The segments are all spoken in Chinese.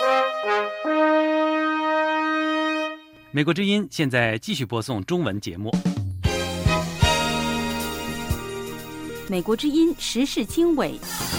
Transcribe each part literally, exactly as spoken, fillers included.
美国之音现在继续播送中文节目。 美国之音时事经纬，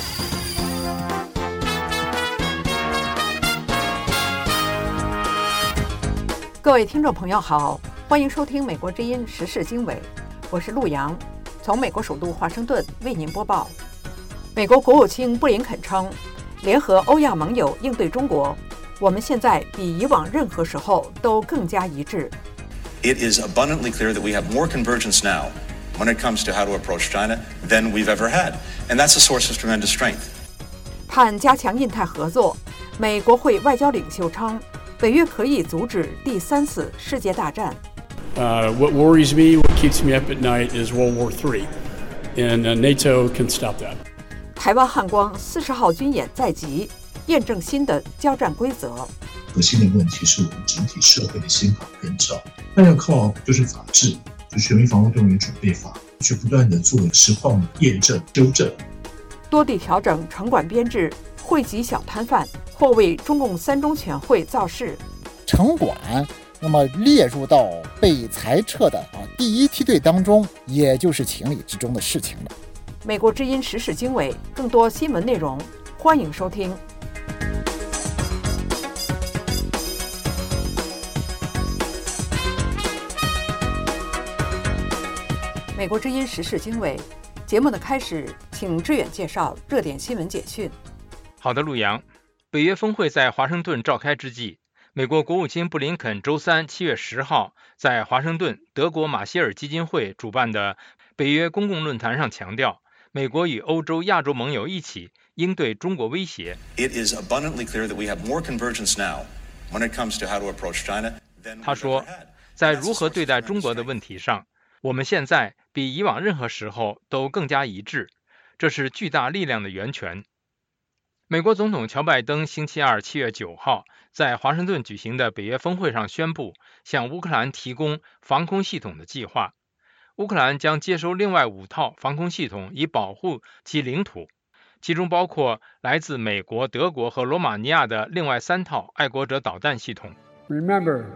各位听众朋友好，欢迎收听美国之音时事经纬，我是陆洋，从美国首都华盛顿为您播报。美国国务卿布林肯称，联合欧亚盟友应对中国，我们现在比以往任何时候都更加一致。 It is abundantly clear that we have more convergence now when it comes to how to approach China than we've ever had, and that's a source of tremendous strength. 盼加强印太合作，美国会外交领袖称，北约可以阻止第三次世界大战。 Uh, what worries me, what keeps me up at night, is World War Three, and uh, NATO can stop that. 台湾汉光四十号军演在即，验证新的交战规则。 核心的问题是我们整体社会的宪法跟照，那要靠就是法治，就全民防卫动员准备法，去不断的做实况验证、纠正。 多地调整城管编制，惠及小摊贩，或为中共三中全会造势。 城管那么列入到被裁撤的啊第一梯队当中，也就是情理之中的事情了。 美国之音时事经纬，更多新闻内容，欢迎收听。美国之音时事经纬节目的开始，请志远介绍热点新闻简讯。 好的，陆洋。北约峰会在华盛顿召开之际，美国国务卿布林肯周三七月十号在华盛顿德国马歇尔基金会主办的北约公共论坛上强调，美国与欧洲、亚洲盟友一起应对中国威胁。 It is abundantly clear that we have more convergence now when it comes to how to approach China than we've ever had. 他说，在如何对待中国的问题上，我们现在比以往任何时候都更加一致，这是巨大力量的源泉。美国总统乔拜登星期二七月九号在华盛顿举行的北约峰会上宣布，向乌克兰提供防空系统的计划。乌克兰将接收另外五套防空系统，以保护其领土，其中包括来自美国、德国和罗马尼亚的另外三套爱国者导弹系统。 Remember,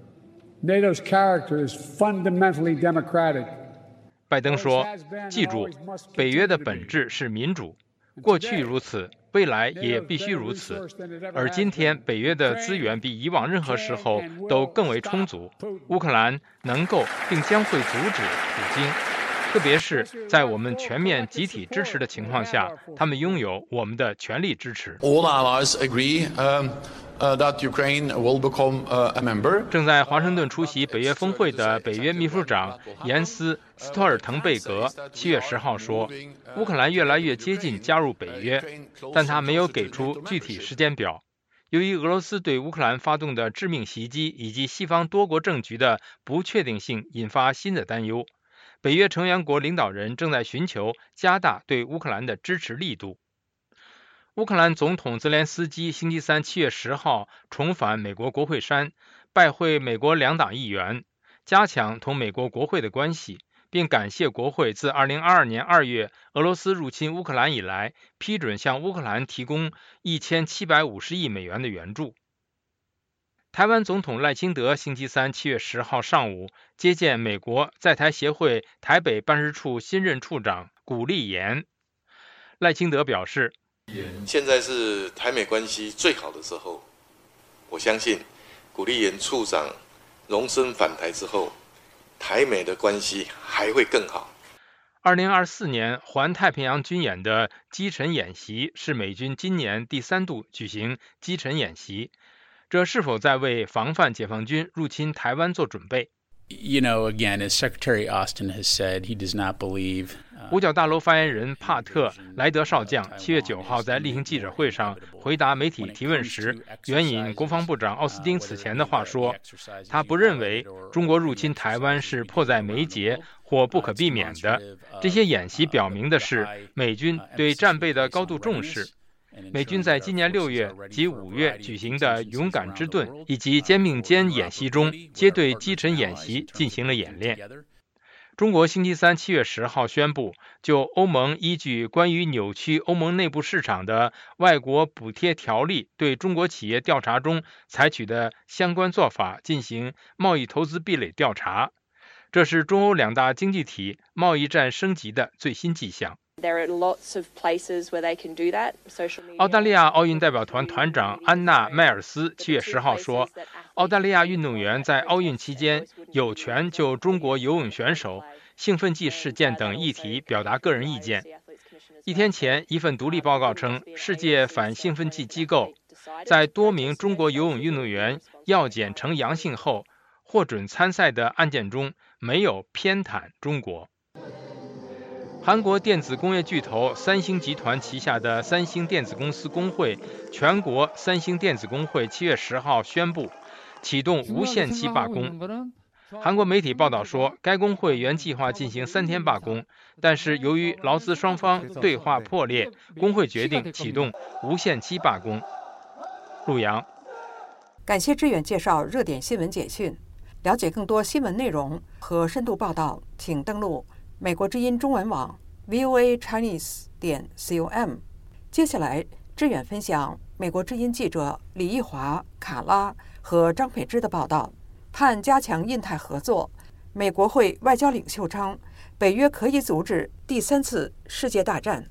NATO's character is fundamentally democratic. 拜登说，记住，北约的本质是民主，过去如此，未来也必须如此。而今天，北约的资源比以往任何时候都更为充足，乌克兰能够并将会阻止普京，特别是在我们全面集体支持的情况下，他们拥有我们的全力支持。 All allies agree, um, uh, that Ukraine will become uh, a member. 正在华盛顿出席北约峰会的北约秘书长严斯·斯托尔滕贝格七月十号说，乌克兰越来越接近加入北约，但他没有给出具体时间表。由于俄罗斯对乌克兰发动的致命袭击以及西方多国政局的不确定性引发新的担忧，北约成员国领导人正在寻求加大对乌克兰的支持力度。乌克兰总统泽连斯基星期三七月十号重返美国国会山，拜会美国两党议员，加强同美国国会的关系，并感谢国会自二零二二年二月俄罗斯入侵乌克兰以来，批准向乌克兰提供一千七百五十亿美元的援助。台湾总统赖清德星期三七月十号上午接见美国在台协会台北办事处新任处长古立言。赖清德表示， 现在是台美关系最好的时候，我相信古立言处长荣升返台之后，台美的关系还会更好。 二零二四年环太平洋军演的击沉演习是美军今年第三度举行击沉演习，这是否在为防范解放军入侵台湾做准备？ You know, again, as Secretary Austin has said, he does not believe. 五角大楼发言人帕特莱德少将七月九号在例行记者会上回答媒体提问时，援引国防部长奥斯汀此前的话说，他不认为中国入侵台湾是迫在眉睫或不可避免的。这些演习表明的是美军对战备的高度重视。美军在今年六月及五月举行的勇敢之盾以及肩并肩演习中，皆对击沉演习进行了演练。 中国星期三七月十号宣布，就欧盟依据关于扭曲欧盟内部市场的外国补贴条例对中国企业调查中采取的相关做法进行贸易投资壁垒调查。这是中欧两大经济体贸易战升级的最新迹象。澳大利亚奥运代表团团长安娜·迈尔斯七月十号说，澳大利亚运动员在奥运期间有权就中国游泳选手兴奋剂事件等议题表达个人意见。一天前，一份独立报告称，世界反兴奋剂机构在多名中国游泳运动员药检呈阳性后获准参赛的案件中没有偏袒中国。韩国电子工业巨头三星集团旗下的三星电子公司工会全国三星电子工会七月十号宣布启动无限期罢工。韩国媒体报道说，该工会原计划进行三天罢工，但是由于劳资双方对话破裂，工会决定启动无限期罢工。陆阳， 感谢志远介绍热点新闻简讯。了解更多新闻内容和深度报道，请登录美国之音中文网 v o a chinese 点 com。 接下来志远分享美国之音记者李义华、卡拉和张培之的报道。盼加强印太合作，美国会外交领袖称北约可以阻止第三次世界大战。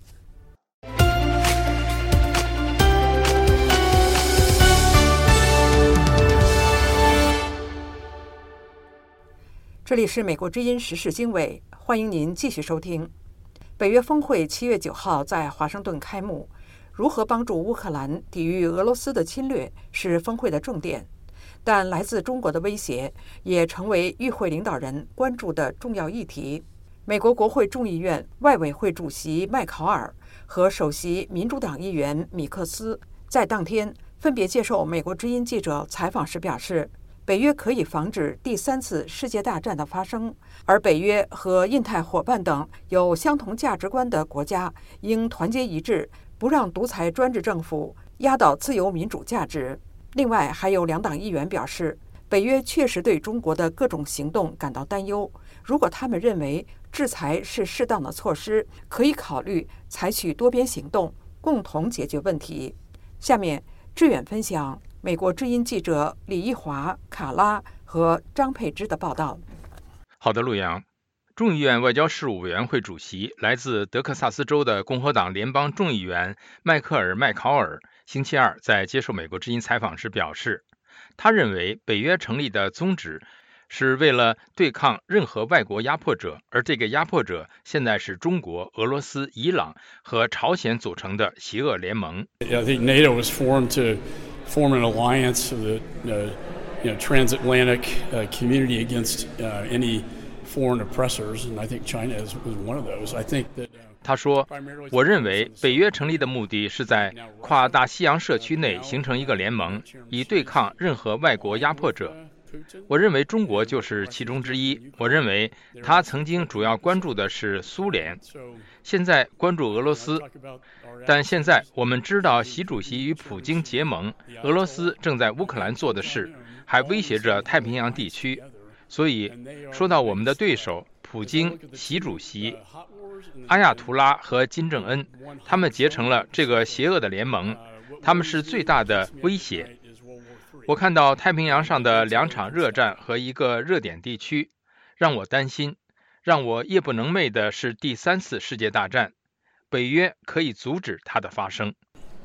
这里是美国之音时事经纬，欢迎您继续收听。北约峰会七月九号在华盛顿开幕，如何帮助乌克兰抵御俄罗斯的侵略是峰会的重点，但来自中国的威胁也成为与会领导人关注的重要议题。美国国会众议院外委会主席麦考尔和首席民主党议员米克斯在当天分别接受美国之音记者采访时表示，北约可以防止第三次世界大战的发生，而北约和印太伙伴等有相同价值观的国家应团结一致，不让独裁专制政府压倒自由民主价值。另外，还有两党议员表示，北约确实对中国的各种行动感到担忧，如果他们认为制裁是适当的措施，可以考虑采取多边行动，共同解决问题。下面志远分享美国之音记者李义华、卡拉和张佩芝的报道。 好的，陆阳。众议院外交事务委员会主席、来自德克萨斯州的共和党联邦众议员迈克尔·麦考尔星期二在接受美国之音采访时表示，他认为北约成立的宗旨是为了对抗任何外国压迫者，而这个压迫者现在是中国、俄罗斯、伊朗和朝鲜组成的邪恶联盟。 I think NATO was formed to form an alliance of the uh, you know, transatlantic uh, community against uh, any foreign oppressors, and I think China is, was one of those. I think that. 他说，我认为北约成立的目的是在跨大西洋社区内形成一个联盟，以对抗任何外国压迫者。我认为中国就是其中之一。我认为他曾经主要关注的是苏联，现在关注俄罗斯。但现在我们知道习主席与普京结盟，俄罗斯正在乌克兰做的事，还威胁着太平洋地区。所以说到我们的对手，普京、习主席、阿亚图拉和金正恩，他们结成了这个邪恶的联盟，他们是最大的威胁。我看到太平洋上的两场热战和一个热点地区，让我担心，让我夜不能寐的是第三次世界大战。北约可以阻止它的发生。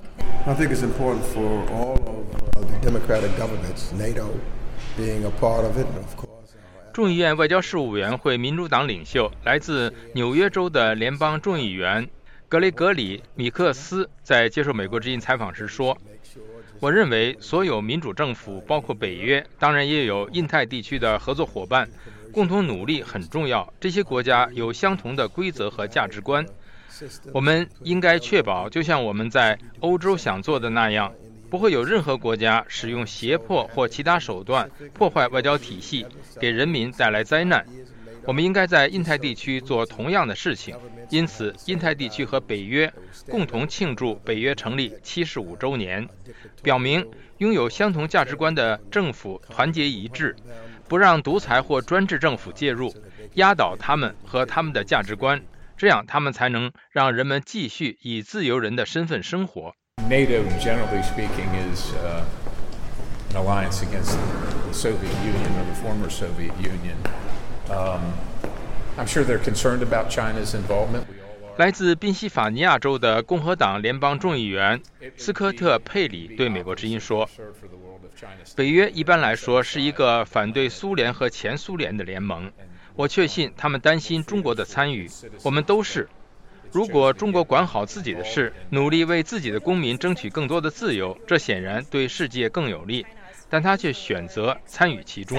I think it's important for all of the democratic governments, NATO being a part of it, of course. 众议院外交事务委员会民主党领袖、来自纽约州的联邦众议员格雷格里·米克斯在接受美国之音采访时说，我认为所有民主政府，包括北约，当然也有印太地区的合作伙伴，共同努力很重要。这些国家有相同的规则和价值观，我们应该确保，就像我们在欧洲想做的那样，不会有任何国家使用胁迫或其他手段破坏外交体系，给人民带来灾难。我们应该在印太地区做同样的事情，因此印太地区和北约共同庆祝北约成立七十五周年，表明拥有相同价值观的政府团结一致，不让独裁或专制政府介入， 压倒他们和他们的价值观，这样他们才能让人们继续以自由人的身份生活。 NATO, generally speaking, is uh, an alliance against the Soviet Union or the former Soviet Union. Um, I'm sure they're concerned about China's involvement. 来自宾夕法尼亚州的共和党联邦众议员斯科特·佩里对美国之音说，北约一般来说是一个反对苏联和前苏联的联盟，我确信他们担心中国的参与，我们都是。如果中国管好自己的事，努力为自己的公民争取更多的自由，这显然对世界更有利，但他却选择参与其中。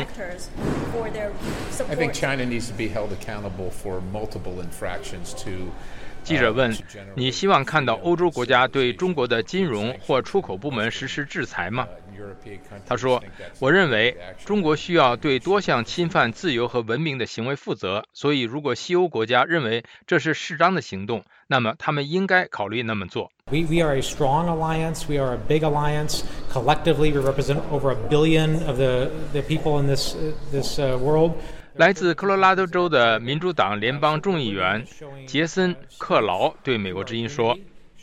I think China needs to be held accountable for multiple infractions to 记者问，你希望看到欧洲国家对中国的金融或出口部门实施制裁吗？他说，我认为中国需要对多项侵犯自由和文明的行为负责，所以如果西欧国家认为这是适当的行动，那么他们应该考虑那么做。 We, we are a strong alliance. We are a big alliance. Collectively, we represent over a billion of the, the people in this, this uh, world. 来自科罗拉多州的民主党联邦众议员杰森·克劳对美国之音说，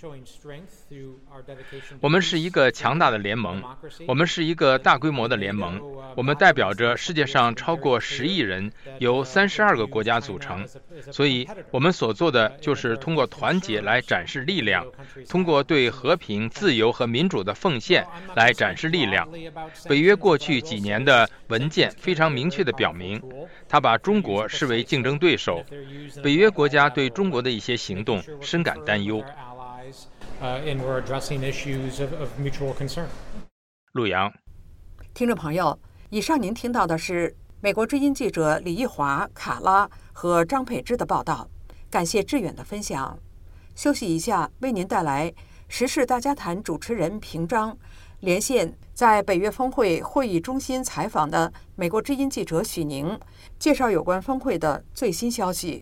我们是一个强大的联盟，我们是一个大规模的联盟，我们代表着世界上超过十亿人，由三十二个国家组成，所以我们所做的就是通过团结来展示力量，通过对和平、自由和民主的奉献来展示力量。北约过去几年的文件非常明确地表明，他把中国视为竞争对手，北约国家对中国的一些行动深感担忧。 Uh, and we're addressing issues of, of mutual concern. 陆阳， 听众朋友，以上您听到的是美国之音记者李义华、卡拉和张佩芝的报道，感谢志远的分享。休息一下，为您带来时事大家谈主持人平章连线在北约峰会会议中心采访的美国之音记者许宁，介绍有关峰会的最新消息。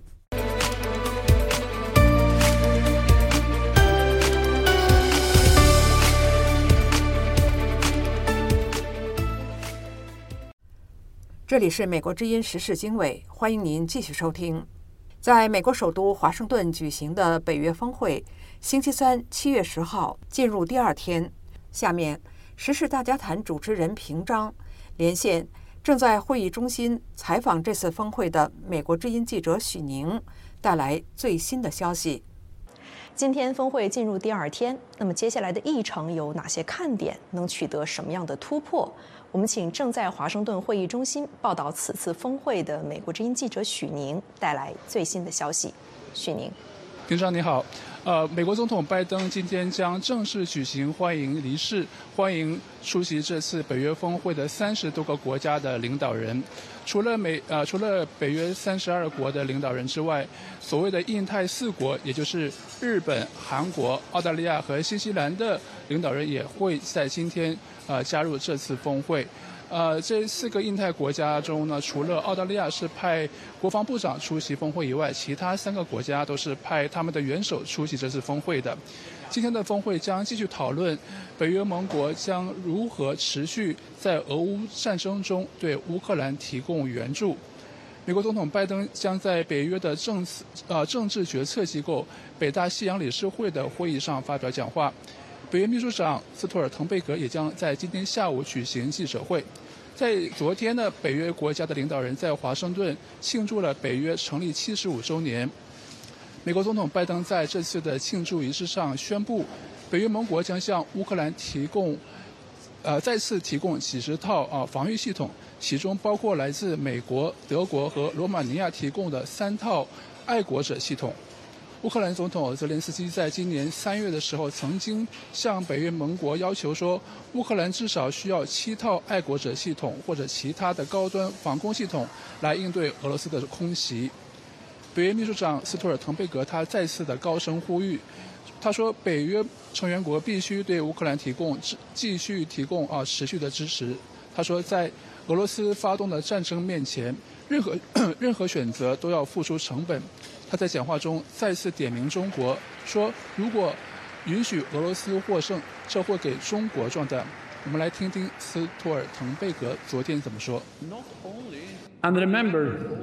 这里是美国之音时事经纬，欢迎您继续收听。在美国首都华盛顿举行的北约峰会，星期三七月十号进入第二天。下面，时事大家谈主持人平章连线正在会议中心采访这次峰会的美国之音记者许宁，带来最新的消息。 今天峰会进入第二天，那么接下来的议程有哪些看点？能取得什么样的突破？我们请正在华盛顿会议中心报道此次峰会的美国之音记者许宁带来最新的消息。许宁， 平常你好。呃，美国总统拜登今天将正式举行欢迎仪式，欢迎出席这次北约峰会的三十多个国家的领导人。除了美呃除了北约三十二国的领导人之外，所谓的印太四国，也就是日本、韩国、澳大利亚和新西兰的领导人也会在今天呃加入这次峰会。呃，这四个印太国家中呢，除了澳大利亚是派国防部长出席峰会以外，其他三个国家都是派他们的元首出席这次峰会的。今天的峰会将继续讨论北约盟国将如何持续在俄乌战争中对乌克兰提供援助。美国总统拜登将在北约的政呃政治决策机构北大西洋理事会的会议上发表讲话。北约秘书长斯托尔滕贝格也将在今天下午举行记者会。在昨天呢，北约国家的领导人在华盛顿庆祝了北约成立七十五周年。美国总统拜登在这次的庆祝仪式上宣布，北约盟国将向乌克兰提供，呃，再次提供几十套啊防御系统，其中包括来自美国、德国和罗马尼亚提供的三套爱国者系统。乌克兰总统泽连斯基在今年三月的时候，曾经向北约盟国要求说，乌克兰至少需要七套爱国者系统或者其他的高端防空系统来应对俄罗斯的空袭。北约秘书长斯托尔滕贝格他再次的高声呼吁，他说，北约成员国必须对乌克兰提供继续提供啊持续的支持。他说，在俄罗斯发动的战争面前，任何任何选择都要付出成本。他在讲话中再次点名中国，说如果允许俄罗斯获胜，这会给中国壮大。我们来听听斯托尔滕贝格昨天怎么说。 And remember,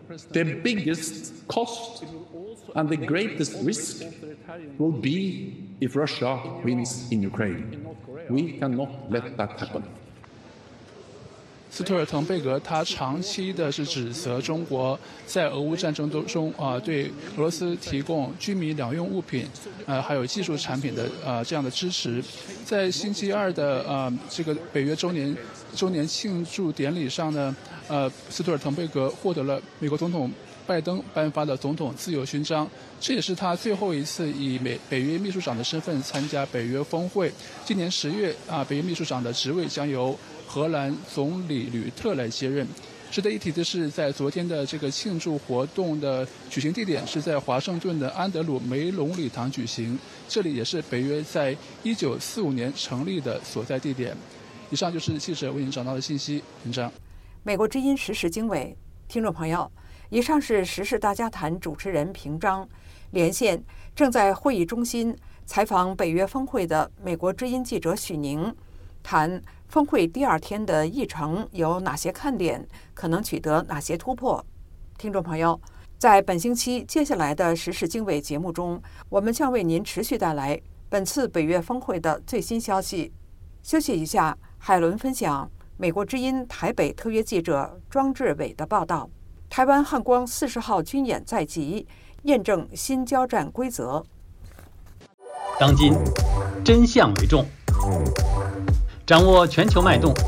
the biggest cost and the greatest risk will be if Russia wins in Ukraine. We cannot let that happen. 斯托尔滕贝格他长期的是指责中国在俄乌战争中啊、呃、对俄罗斯提供居民两用物品，呃还有技术产品的呃这样的支持。在星期二的呃这个北约周年周年庆祝典礼上呢，呃斯托尔滕贝格获得了美国总统拜登颁发的总统自由勋章，这也是他最后一次以美北约秘书长的身份参加北约峰会。今年十月啊，北约秘书长的职位将由荷兰总理吕特来接任。值得一提的是，在昨天的这个庆祝活动的举行地点是在华盛顿的安德鲁梅隆礼堂举行，这里也是北约在一九四五年成立的所在地点。以上就是记者为您找到的信息。文章， 美国之音时事经纬，听众朋友，以上是时事大家谈主持人平章，连线正在会议中心采访北约峰会的美国之音记者许宁，谈峰会第二天的议程有哪些看点，可能取得哪些突破。听众朋友，在本星期接下来的时事经纬节目中，我们将为您持续带来本次北约峰会的最新消息。休息一下，海伦分享美国之音台北特约记者庄志伟的报道。台湾汉光四十号军演在即，验证新交战规则。 当今真相为重，掌握全球脉动，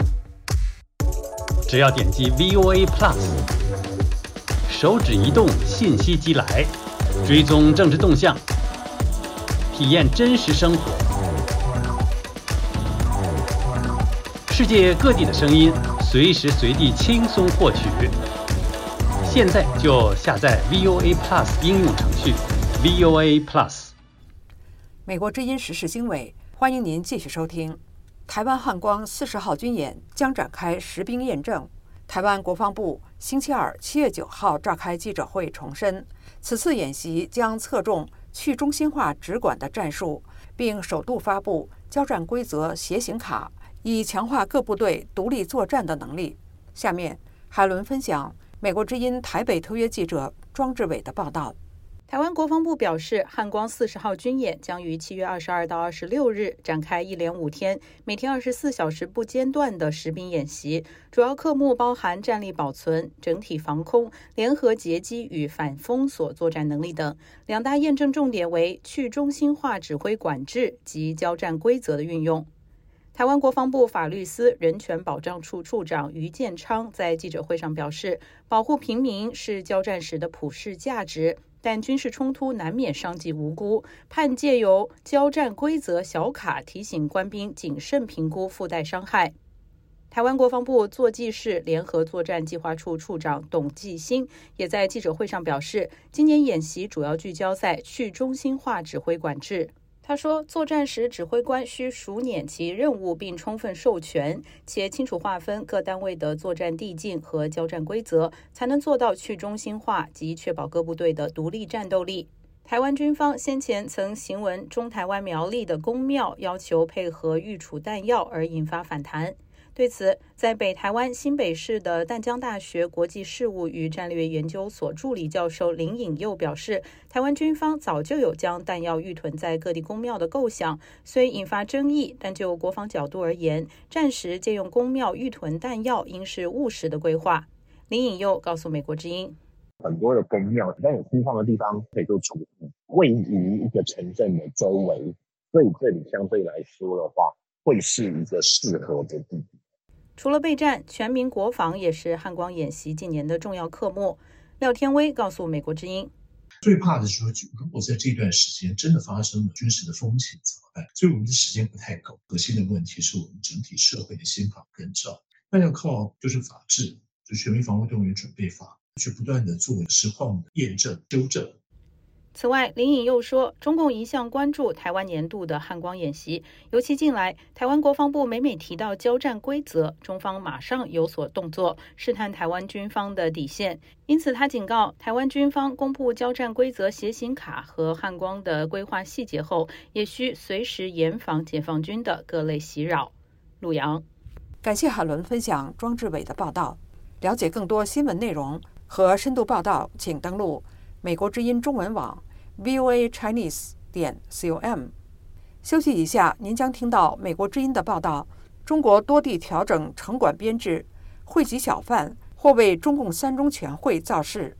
只要点击 V O A Plus， 手指移动，信息即来，追踪政治动向，体验真实生活，世界各地的声音，随时随地轻松获取。现在就下载 V O A Plus 应用程序 V O A Plus。 美国之音时事经纬，欢迎您继续收听。台湾汉光四十号军演将展开实兵验证。台湾国防部星期二七月九号召开记者会，重申此次演习将侧重去中心化直管的战术，并首度发布交战规则协行卡，以强化各部队独立作战的能力。下面海伦分享美国之音台北特约记者庄志伟的报道。 台湾国防部表示，汉光四十号军演将于七月二十二到二十六日展开一连五天，每天二十四小时不间断的实兵演习，主要科目包含战力保存、整体防空、联合截击与反封锁作战能力等。两大验证重点为去中心化指挥管制及交战规则的运用。台湾国防部法律司人权保障处处长于建昌在记者会上表示，保护平民是交战时的普世价值，但军事冲突难免伤及无辜，盼借由交战规则小卡提醒官兵谨慎评估附带伤害。台湾国防部作技室联合作战计划处处长董继兴也在记者会上表示，今年演习主要聚焦在去中心化指挥管制。他说，作战时指挥官需熟稔其任务并充分授权，且清楚划分各单位的作战地境和交战规则，才能做到去中心化及确保各部队的独立战斗力。台湾军方先前曾行文中台湾苗栗的公庙，要求配合预储弹药，而引发反弹。对此，在北台湾新北市的淡江大学国际事务与战略研究所助理教授林颖佑表示，台湾军方早就有将弹药预囤在各地公庙的构想，虽引发争议，但就国防角度而言，战时借用公庙预囤弹药应是务实的规划。林颖佑告诉美国之音， 很多的公庙在有空旷的地方可以做储存，位于一个城镇的周围，所以这里相对来说的话，会是一个适合的地点。 除了备战，全民国防也是汉光演习近年的重要科目。廖天威告诉美国之音， 最怕的是说，如果在这段时间真的发生了军事的风险怎么办？所以我们的时间不太够。核心的问题是我们整体社会的宪法跟照，那要靠就是法治，就全民防卫动员准备法，去不断的做实况的验证、纠正。 此外，林颖又说，中共一向关注台湾年度的汉光演习，尤其近来台湾国防部每每提到交战规则，中方马上有所动作，试探台湾军方的底线。因此他警告，台湾军方公布交战规则协行卡和汉光的规划细节后，也需随时严防解放军的各类袭扰。陆阳， 感谢海伦分享庄志伟的报道。了解更多新闻内容， 和深度报道，请登录美国之音中文网 v o a chinese 点 com。休息一下，您将听到美国之音的报道：中国多地调整城管编制，惠及小贩，或为中共三中全会造势。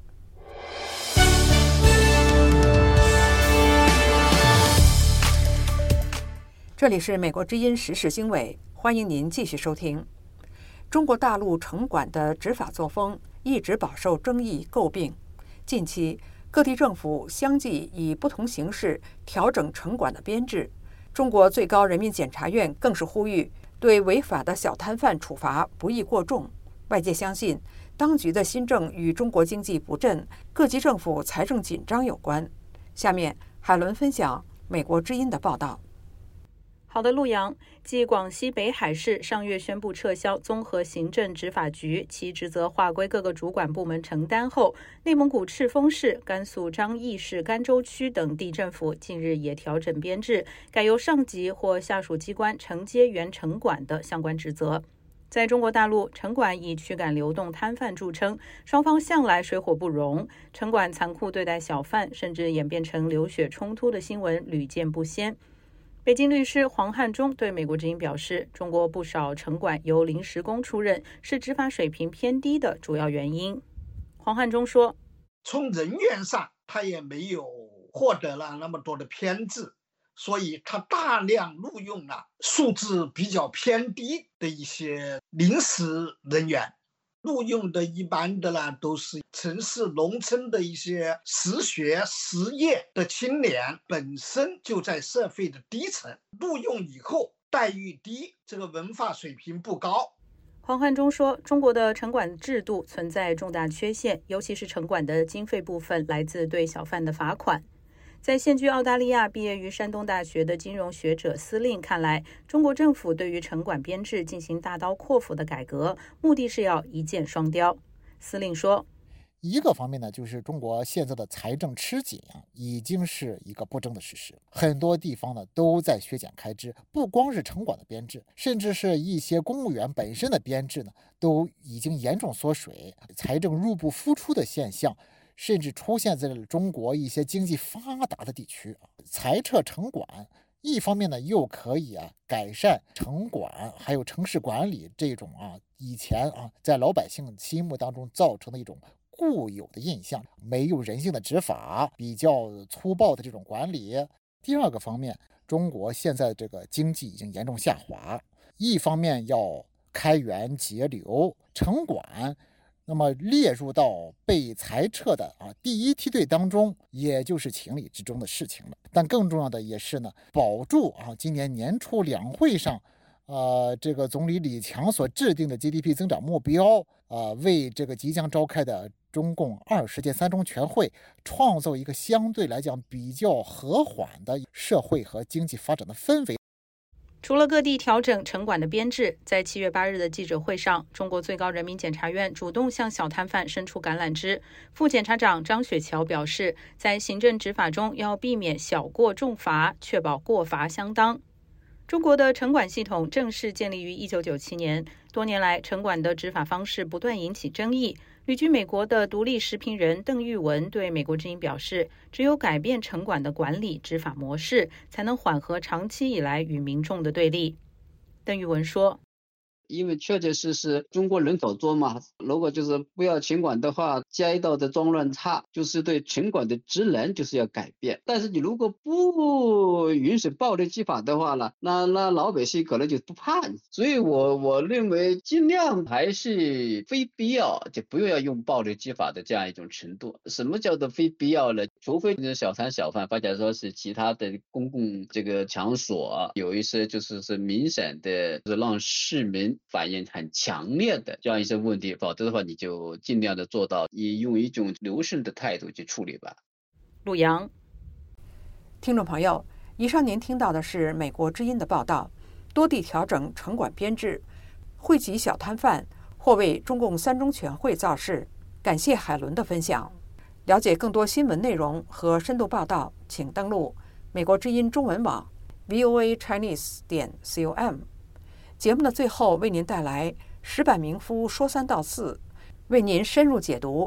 这里是美国之音时事经纬，欢迎您继续收听。中国大陆城管的执法作风一直饱受争议诟病。近期，各地政府相继以不同形式调整城管的编制。中国最高人民检察院更是呼吁对违法的小摊贩处罚不宜过重。外界相信，当局的新政与中国经济不振、各级政府财政紧张有关。下面，海伦分享美国之音的报道。 好的，陆阳，继广西北海市上月宣布撤销综合行政执法局，其职责划归各个主管部门承担后，内蒙古赤峰市、甘肃张义市甘州区等地政府近日也调整编制，改由上级或下属机关承接原城管的相关职责。在中国大陆，城管以驱赶流动摊贩著称，双方向来水火不容，城管残酷对待小贩，甚至演变成流血冲突的新闻屡见不鲜。北京律师黄汉忠对美国之音表示，中国不少城管由临时工出任，是执法水平偏低的主要原因。黄汉忠说， 从人员上他也没有获得了那么多的编制，所以他大量录用了素质比较偏低的一些临时人员。录用的一般的呢，都是城市农村的一些实学实业的青年，本身就在社会的低层，录用以后待遇低，这个文化水平不高。 黄汉忠说，中国的城管制度存在重大缺陷，尤其是城管的经费部分来自对小贩的罚款。在现居澳大利亚、毕业于山东大学的金融学者司令看来，中国政府对于城管编制进行大刀阔斧的改革，目的是要一箭双雕。司令说， 一个方面呢，就是中国现在的财政吃紧啊，已经是一个不争的事实。很多地方呢都在削减开支，不光是城管的编制，甚至是一些公务员本身的编制呢，都已经严重缩水，财政入不敷出的现象甚至出现在了中国一些经济发达的地区。裁撤城管，一方面呢又可以啊改善城管还有城市管理这种啊以前啊在老百姓心目当中造成的一种固有的印象，没有人性的执法，比较粗暴的这种管理。第二个方面，中国现在这个经济已经严重下滑，一方面要开源节流，城管那么列入到被裁撤的啊第一梯队当中，也就是情理之中的事情了。但更重要的也是呢，保住啊今年年初两会上，呃这个总理李强所制定的 G D P 增长目标，呃为这个即将召开的中共二十届三中全会创造一个相对来讲比较和缓的社会和经济发展的氛围。 除了各地调整城管的编制，在七月八日的记者会上，中国最高人民检察院主动向小摊贩伸出橄榄枝。副检察长张雪桥表示，在行政执法中要避免小过重罚，确保过罚相当。中国的城管系统正式建立于一九九七年，多年来城管的执法方式不断引起争议。旅居美国的独立时评人邓玉文对美国之音表示，只有改变城管的管理执法模式，才能缓和长期以来与民众的对立。邓玉文说， 因为确确实实中国人口多嘛，如果就是不要城管的话，街道的脏乱差，就是对城管的职能就是要改变。但是你如果不允许暴力执法的话呢，那那老百姓可能就不怕你。所以我我认为尽量还是非必要就不要用暴力执法的这样一种程度。什么叫做非必要呢？除非你小摊小贩，或者说是其他的公共这个场所有一些就是是明显的就是让市民反应很强烈的这样一些问题，否则的话你就尽量的做到以用一种柔顺的态度去处理吧。 陆阳， 听众朋友，以上您听到的是美国之音的报道，多地调整城管编制，惠及小摊贩，或为中共三中全会造势。感谢海伦的分享。了解更多新闻内容和深度报道，请登录美国之音中文网 v o a chinese 点 com。节目的最后为您带来石板明夫说三道四，为您深入解读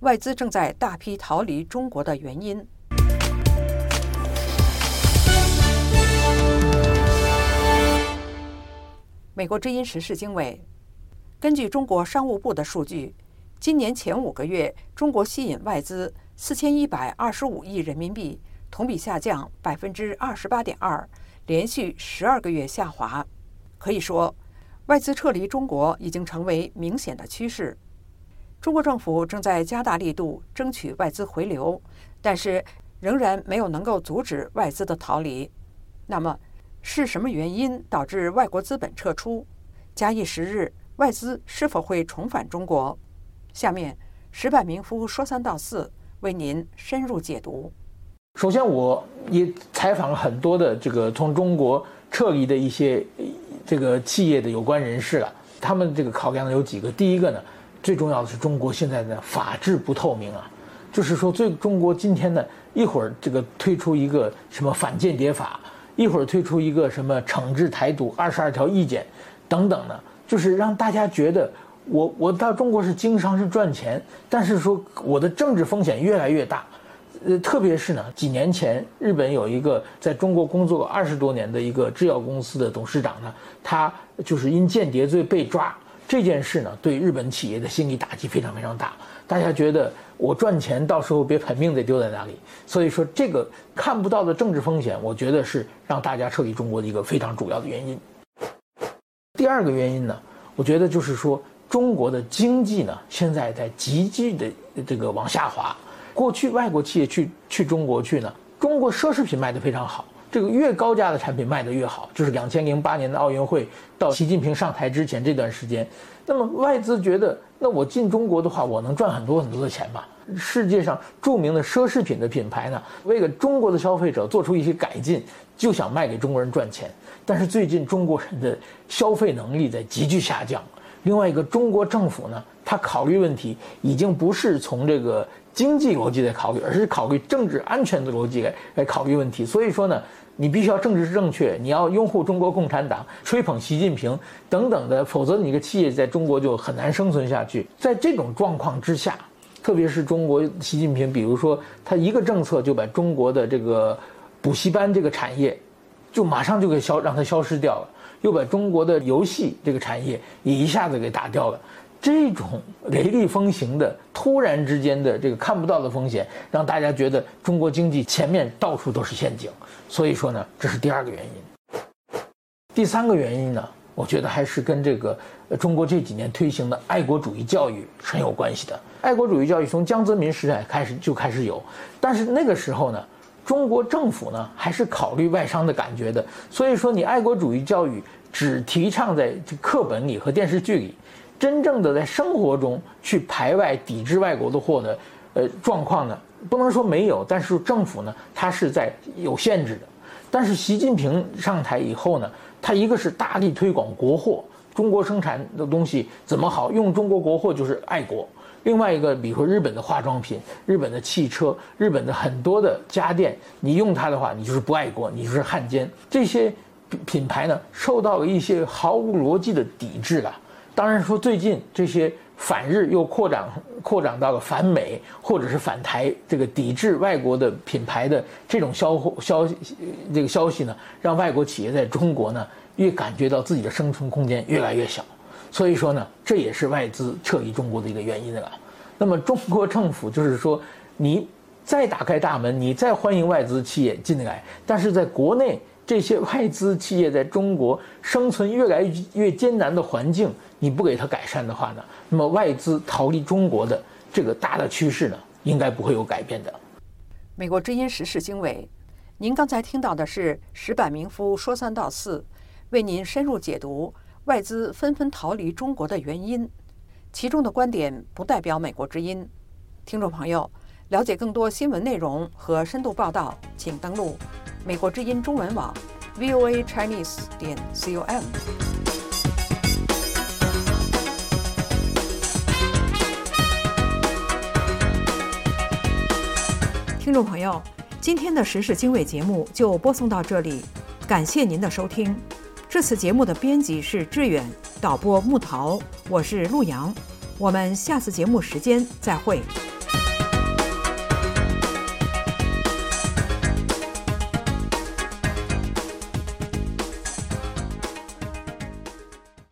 外资正在大批逃离中国的原因。美国之音时事经纬，根据中国商务部的数据，今年前五个月，中国吸引外资四千一百二十五亿人民币，同比下降百分之二十八点二，连续十二个月下滑。可以说，外资撤离中国已经成为明显的趋势。中国政府正在加大力度争取外资回流，但是仍然没有能够阻止外资的逃离。那么，是什么原因导致外国资本撤出？假以时日，外资是否会重返中国？下面，石柏明夫说三道四，为您深入解读。 首先，我也采访了很多的这个从中国撤离的一些这个企业的有关人士了，他们这个考量有几个。第一个呢，最重要的是中国现在的法治不透明啊，就是说，最中国今天呢，一会儿这个推出一个什么反间谍法，一会儿推出一个什么惩治台独二十二条意见等等呢，就是让大家觉得我我到中国是经商是赚钱，但是说我的政治风险越来越大。呃，特别是呢，几年前日本有一个在中国工作二十多年的一个制药公司的董事长呢，他就是因间谍罪被抓。这件事呢，对日本企业的心理打击非常非常大。大家觉得我赚钱，到时候别把命得丢在那里。所以说，这个看不到的政治风险，我觉得是让大家撤离中国的一个非常主要的原因。第二个原因呢，我觉得就是说，中国的经济呢，现在在急剧的这个往下滑。过去外国企业去去中国去呢，中国奢侈品卖得非常好，这个越高价的产品卖得越好。就是两千零八年的奥运会到习近平上台之前这段时间，那么外资觉得，那我进中国的话，我能赚很多很多的钱嘛。世界上著名的奢侈品的品牌呢，为了中国的消费者做出一些改进，就想卖给中国人赚钱。但是最近中国人的消费能力在急剧下降。另外一个，中国政府呢，他考虑问题已经不是从这个经济逻辑来考虑，而是考虑政治安全的逻辑来来考虑问题。所以说呢，你必须要政治正确，你要拥护中国共产党，吹捧习近平等等的，否则你这个企业在中国就很难生存下去。在这种状况之下，特别是中国习近平，比如说他一个政策就把中国的这个补习班这个产业，就马上就给消让它消失掉了，又把中国的游戏这个产业也一下子给打掉了。这种雷厉风行的突然之间的这个看不到的风险，让大家觉得中国经济前面到处都是陷阱。所以说呢，这是第二个原因。第三个原因呢，我觉得还是跟这个中国这几年推行的爱国主义教育是很有关系的。爱国主义教育从江泽民时代开始就开始有，但是那个时候呢，中国政府呢还是考虑外商的感觉的。所以说，你爱国主义教育只提倡在课本里和电视剧里。真正的在生活中去排外抵制外国的货的呃状况呢，不能说没有，但是政府呢，它是在有限制的。但是习近平上台以后呢，他一个是大力推广国货，中国生产的东西怎么好，用中国国货就是爱国。另外一个，比如说日本的化妆品、日本的汽车、日本的很多的家电，你用它的话，你就是不爱国，你就是汉奸。这些品牌呢，受到了一些毫无逻辑的抵制了。当然说，最近这些反日又扩展扩展到了反美或者是反台，这个抵制外国的品牌的这种消消这个消息呢，让外国企业在中国呢越感觉到自己的生存空间越来越小。所以说呢，这也是外资撤离中国的一个原因了。那么中国政府就是说，你再打开大门，你再欢迎外资企业进来，但是在国内这些外资企业在中国生存越来越艰难的环境，你不给它改善的话呢，那么外资逃离中国的这个大的趋势呢，应该不会有改变的。 美国之音时事经纬，您刚才听到的是石柏明夫说三道四，为您深入解读外资纷纷逃离中国的原因，其中的观点不代表美国之音。听众朋友，了解更多新闻内容和深度报道，请登录美国之音中文网 v o a chinese 点 com。听众朋友，今天的时事经纬节目就播送到这里，感谢您的收听。这次节目的编辑是志远，导播木桃，我是陆阳，我们下次节目时间再会。